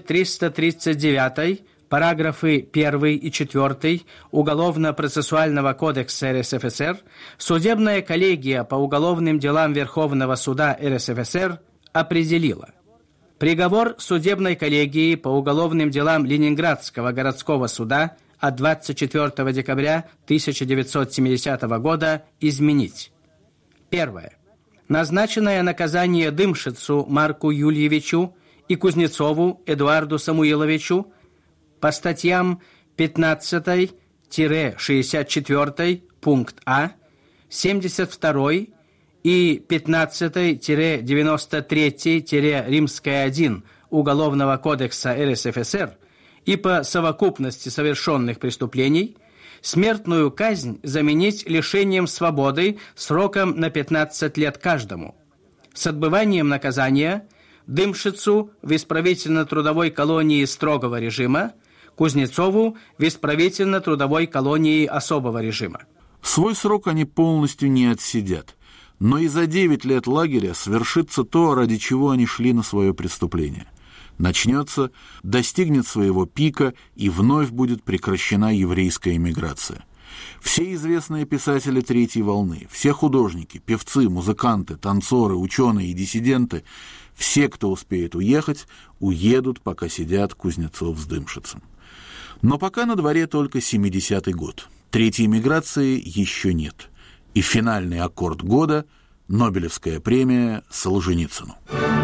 [SPEAKER 11] 339, параграфы 1 и 4 Уголовно-процессуального кодекса РСФСР, судебная коллегия по уголовным делам Верховного суда РСФСР определила: приговор судебной коллегии по уголовным делам Ленинградского городского суда от 24 декабря 1970 года изменить. Первое. Назначенное наказание Дымшицу Марку Юльевичу и Кузнецову Эдуарду Самуиловичу по статьям 15-64 пункт А, 72 и 15-93-1 Уголовного кодекса РСФСР и по совокупности совершенных преступлений смертную казнь заменить лишением свободы сроком на 15 лет каждому. С отбыванием наказания Дымшицу в исправительно-трудовой колонии строгого режима, Кузнецову в исправительно-трудовой колонии особого режима.
[SPEAKER 1] Свой срок они полностью не отсидят, но и за 9 лет лагеря свершится то, ради чего они шли на свое преступление. Начнется, достигнет своего пика, и вновь будет прекращена еврейская эмиграция. Все известные писатели третьей волны, все художники, певцы, музыканты, танцоры, ученые и диссиденты, все, кто успеет уехать, уедут, пока сидят Кузнецов с Дымшицем. Но пока на дворе только 70-й год. Третьей эмиграции еще нет. И финальный аккорд года – Нобелевская премия Солженицыну.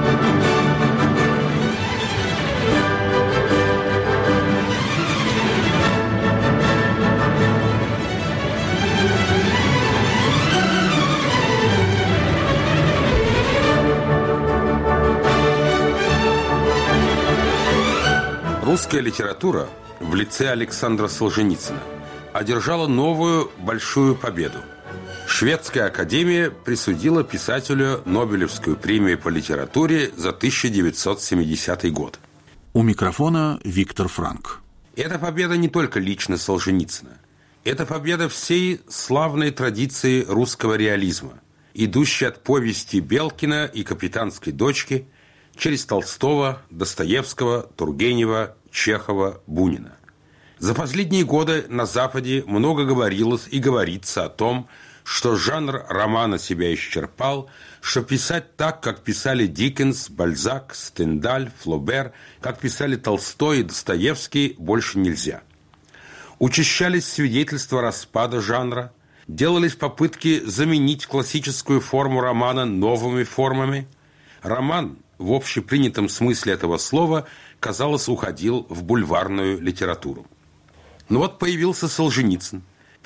[SPEAKER 9] Русская литература в лице Александра Солженицына одержала новую большую победу. Шведская академия присудила писателю Нобелевскую премию по литературе за 1970 год.
[SPEAKER 1] У микрофона Виктор Франк.
[SPEAKER 9] Это победа не только лично Солженицына. Это победа всей славной традиции русского реализма, идущей от повести Белкина и «Капитанской дочки» через Толстого, Достоевского, Тургенева, Чехова, Бунина. За последние годы на Западе много говорилось и говорится о том, что жанр романа себя исчерпал, что писать так, как писали Диккенс, Бальзак, Стендаль, Флобер, как писали Толстой и Достоевский, больше нельзя. Учащались свидетельства распада жанра, делались попытки заменить классическую форму романа новыми формами. Роман, в общепринятом смысле этого слова, казалось, уходил в бульварную литературу. Но вот появился Солженицын,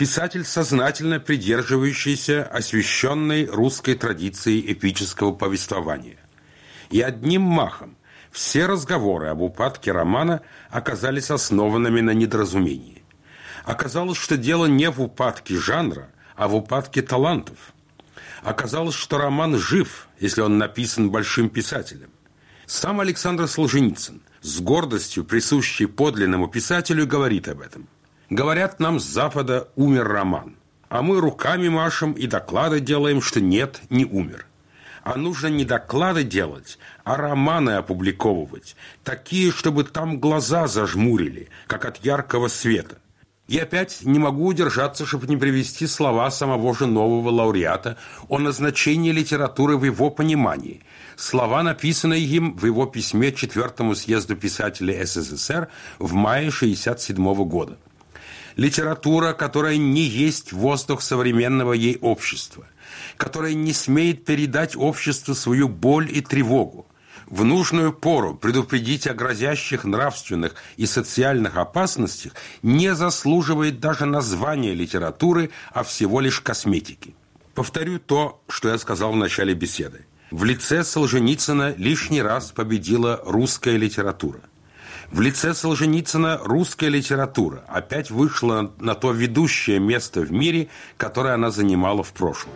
[SPEAKER 9] Писатель, сознательно придерживающийся освященной русской традиции эпического повествования. И одним махом все разговоры об упадке романа оказались основанными на недоразумении. Оказалось, что дело не в упадке жанра, а в упадке талантов. Оказалось, что роман жив, если он написан большим писателем. Сам Александр Солженицын, с гордостью, присущей подлинному писателю, говорит об этом. Говорят, нам с Запада умер роман, а мы руками машем и доклады делаем, что нет, не умер. А нужно не доклады делать, а романы опубликовывать, такие, чтобы там глаза зажмурили, как от яркого света. И опять не могу удержаться, чтобы не привести слова самого же нового лауреата о назначении литературы в его понимании. Слова, написанные им в его письме 4-му съезду писателей СССР в мае 1967 года. Литература, которая не есть воздух современного ей общества, которая не смеет передать обществу свою боль и тревогу, в нужную пору предупредить о грозящих нравственных и социальных опасностях, не заслуживает даже названия литературы, а всего лишь косметики. Повторю то, что я сказал в начале беседы. В лице Солженицына лишний раз победила русская литература. В лице Солженицына русская литература опять вышла на то ведущее место в мире, которое она занимала в прошлом.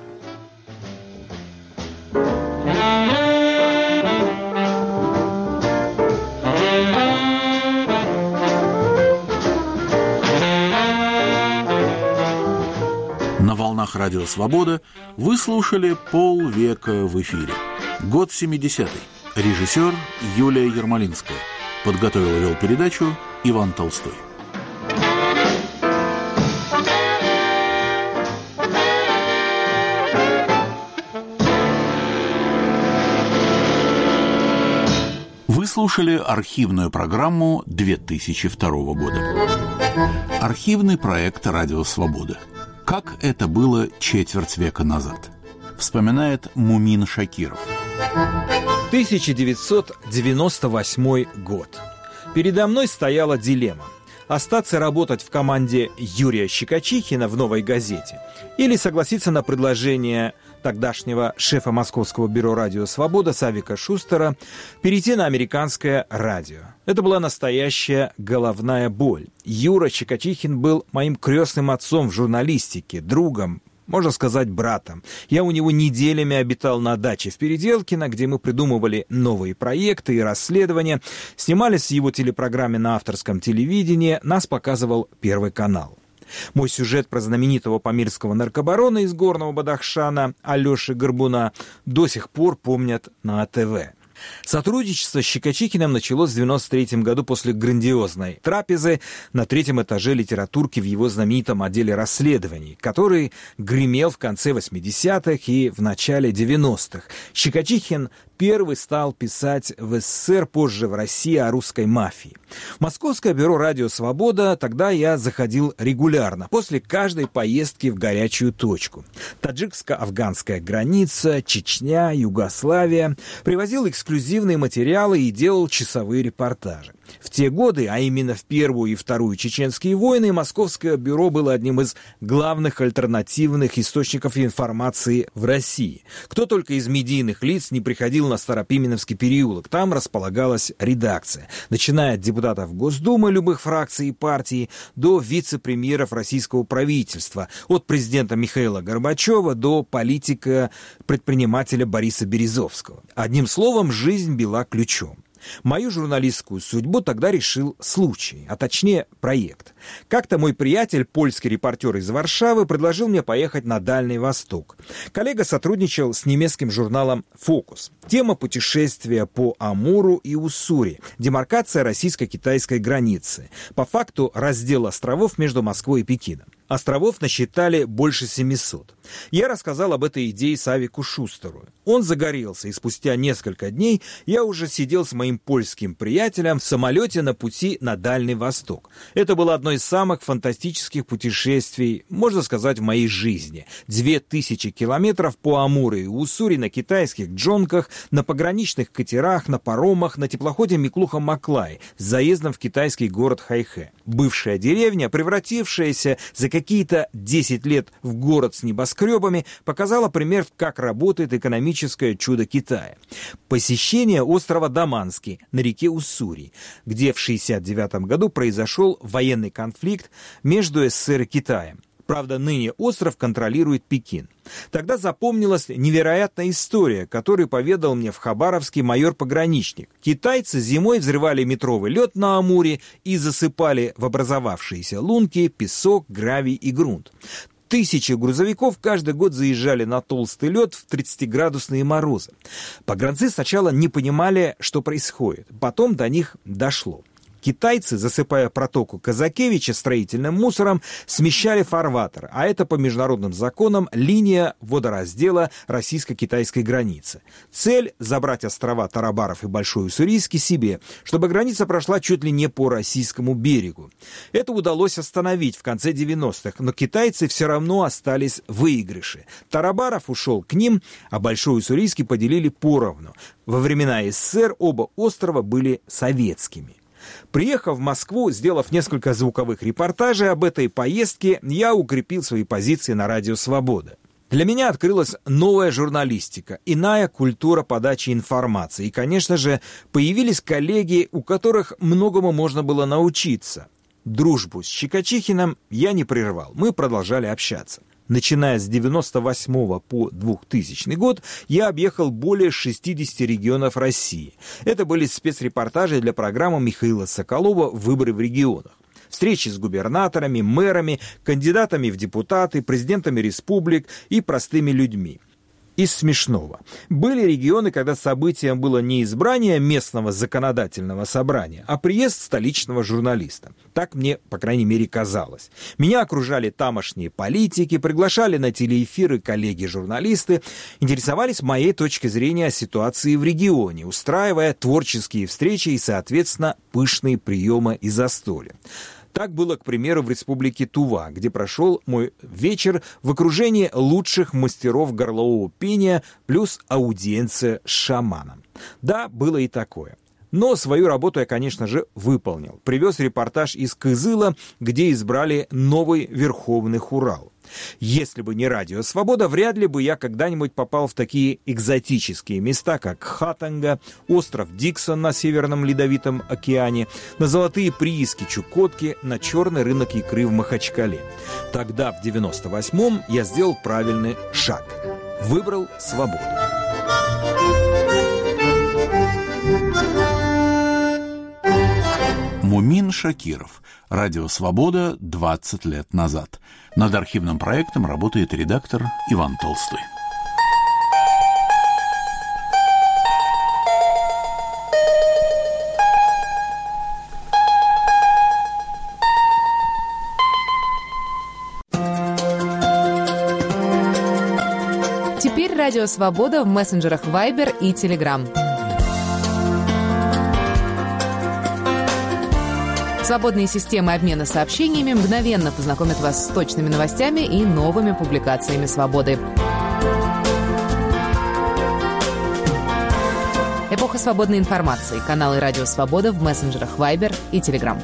[SPEAKER 1] На волнах Радио Свобода вы слушали «Полвека в эфире». Год 70-й. Режиссер Юлия Ермолинская. Подготовил и вел передачу Иван Толстой. Вы слушали архивную программу 2002 года. Архивный проект «Радио Свобода». Как это было четверть века назад, вспоминает Мумин Шакиров.
[SPEAKER 12] 1998 год. Передо мной стояла дилемма: остаться работать в команде Юрия Щекочихина в «Новой газете» или согласиться на предложение тогдашнего шефа Московского бюро «Радио Свобода» Савика Шустера перейти на американское радио. Это была настоящая головная боль. Юра Щекочихин был моим крестным отцом в журналистике, другом, можно сказать, братом. Я у него неделями обитал на даче в Переделкино, где мы придумывали новые проекты и расследования, снимались в его телепрограмме на авторском телевидении, нас показывал Первый канал. Мой сюжет про знаменитого памирского наркобарона из Горного Бадахшана Алеши Горбуна до сих пор помнят на АТВ. Сотрудничество с Щекочихиным началось в 1993 году после грандиозной трапезы на 3-м этаже литературки в его знаменитом отделе расследований, который гремел в конце 80-х и в начале 90-х. Щекочихин первый стал писать в СССР, позже в России, о русской мафии. В Московское бюро «Радио Свобода» тогда я заходил регулярно, после каждой поездки в горячую точку. Таджикско-афганская граница, Чечня, Югославия. Привозил эксклюзивные материалы и делал часовые репортажи. В те годы, а именно в Первую и Вторую чеченские войны, Московское бюро было одним из главных альтернативных источников информации в России. Кто только из медийных лиц не приходил на Старопименовский переулок, там располагалась редакция, начиная от депутатов Госдумы любых фракций и партий до вице-премьеров российского правительства, от президента Михаила Горбачева до политика-предпринимателя Бориса Березовского. Одним словом, жизнь била ключом. Мою журналистскую судьбу тогда решил случай, а точнее проект. Как-то мой приятель, польский репортер из Варшавы, предложил мне поехать на Дальний Восток. Коллега сотрудничал с немецким журналом «Фокус». Тема путешествия по Амуру и Уссури, демаркация российско-китайской границы. По факту раздел островов между Москвой и Пекином. Островов насчитали больше 700. Я рассказал об этой идее Савику Шустеру. Он загорелся, и спустя несколько дней я уже сидел с моим польским приятелем в самолете на пути на Дальний Восток. Это было одно из самых фантастических путешествий, можно сказать, в моей жизни. 2000 километров по Амуру и Уссури на китайских джонках, на пограничных катерах, на паромах, на теплоходе Миклуха-Маклай с заездом в китайский город Хайхэ. Бывшая деревня, превратившаяся за какие-то 10 лет в город с небоскребами показала пример, как работает экономическое чудо Китая. Посещение острова Даманский на реке Уссури, где в 1969 году произошел военный конфликт между СССР и Китаем. Правда, ныне остров контролирует Пекин. Тогда запомнилась невероятная история, которую поведал мне в Хабаровске майор-пограничник. Китайцы зимой взрывали метровый лед на Амуре и засыпали в образовавшиеся лунки песок, гравий и грунт. Тысячи грузовиков каждый год заезжали на толстый лед в 30-градусные морозы. Погранцы сначала не понимали, что происходит. Потом до них дошло. Китайцы, засыпая протоку Казакевича строительным мусором, смещали фарватер, а это по международным законам линия водораздела российско-китайской границы. Цель – забрать острова Тарабаров и Большой Уссурийский себе, чтобы граница прошла чуть ли не по российскому берегу. Это удалось остановить в конце 90-х, но китайцы все равно остались в выигрыше. Тарабаров ушел к ним, а Большой Уссурийский поделили поровну. Во времена СССР оба острова были советскими. Приехав в Москву, сделав несколько звуковых репортажей об этой поездке, я укрепил свои позиции на радио «Свобода». Для меня открылась новая журналистика, иная культура подачи информации. И, конечно же, появились коллеги, у которых многому можно было научиться. Дружбу с Щекочихиным я не прервал, мы продолжали общаться. Начиная с 1998 по 2000 год я объехал более 60 регионов России. Это были спецрепортажи для программы Михаила Соколова «Выборы в регионах». Встречи с губернаторами, мэрами, кандидатами в депутаты, президентами республик и простыми людьми. Из смешного. Были регионы, когда событием было не избрание местного законодательного собрания, а приезд столичного журналиста. Так мне, по крайней мере, казалось. Меня окружали тамошние политики, приглашали на телеэфиры коллеги-журналисты, интересовались моей точкой зрения о ситуации в регионе, устраивая творческие встречи и, соответственно, пышные приемы и застолья. Так было, к примеру, в республике Тува, где прошел мой вечер в окружении лучших мастеров горлового пения плюс аудиенция с шаманом. Да, было и такое. Но свою работу я, конечно же, выполнил. Привез репортаж из Кызыла, где избрали новый Верховный Хурал. Если бы не радио «Свобода», вряд ли бы я когда-нибудь попал в такие экзотические места, как Хатанга, остров Диксон на Северном Ледовитом океане, на золотые прииски Чукотки, на черный рынок икры в Махачкале. Тогда, в 98-м, я сделал правильный шаг. Выбрал свободу.
[SPEAKER 1] Мумин Шакиров. Радио «Свобода» 20 лет назад. Над архивным проектом работает редактор Иван Толстой.
[SPEAKER 14] Теперь радио «Свобода» в мессенджерах Viber и Telegram. Свободные системы обмена сообщениями мгновенно познакомят вас с точными новостями и новыми публикациями «Свободы». Эпоха свободной информации. Каналы «Радио Свобода» в мессенджерах Viber и Telegram.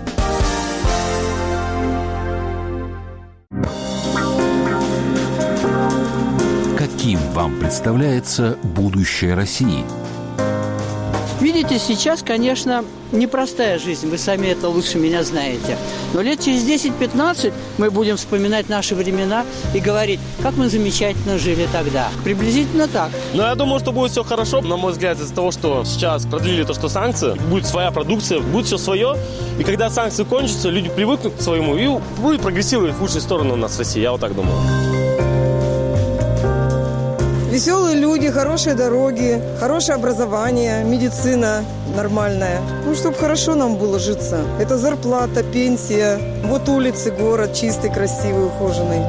[SPEAKER 13] Каким вам представляется будущее России?
[SPEAKER 15] Видите, сейчас, конечно, непростая жизнь, вы сами это лучше меня знаете. Но лет через 10-15 мы будем вспоминать наши времена и говорить, как мы замечательно жили тогда. Приблизительно так.
[SPEAKER 16] Но я думаю, что будет все хорошо. На мой взгляд, из-за того, что сейчас продлили то, что санкции, будет своя продукция, будет все свое. И когда санкции кончатся, люди привыкнут к своему и будет прогрессировать в лучшую сторону у нас в России. Я вот так думаю.
[SPEAKER 24] Веселые люди, хорошие дороги, хорошее образование, медицина нормальная. Ну, чтобы хорошо нам было житься. Это зарплата, пенсия. Вот улицы, город чистый, красивый, ухоженный.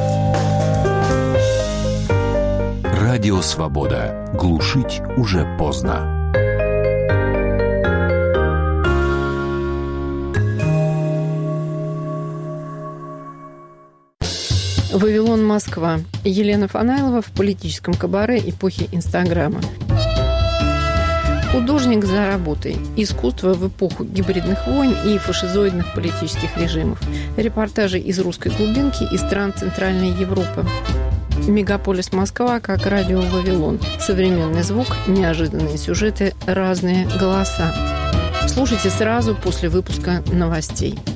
[SPEAKER 13] Радио «Свобода». Глушить уже поздно.
[SPEAKER 21] «Вавилон, Москва». Елена Фанайлова в политическом кабаре эпохи Инстаграма. Художник за работой. Искусство в эпоху гибридных войн и фашизоидных политических режимов. Репортажи из русской глубинки и стран Центральной Европы. Мегаполис Москва как радио Вавилон. Современный звук, неожиданные сюжеты, разные голоса. Слушайте сразу после выпуска новостей.